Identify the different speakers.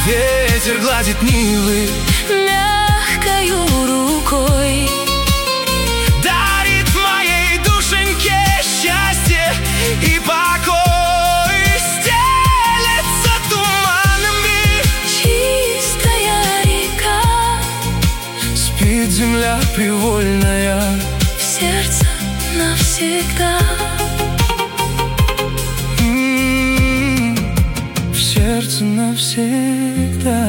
Speaker 1: Ветер гладит Нивы
Speaker 2: мягкою рукой,
Speaker 1: дарит моей душеньке счастье и покой. Стелется туманами
Speaker 2: чистая река,
Speaker 1: спит земля привольная,
Speaker 2: в сердце навсегда.
Speaker 1: В сердце навсегда.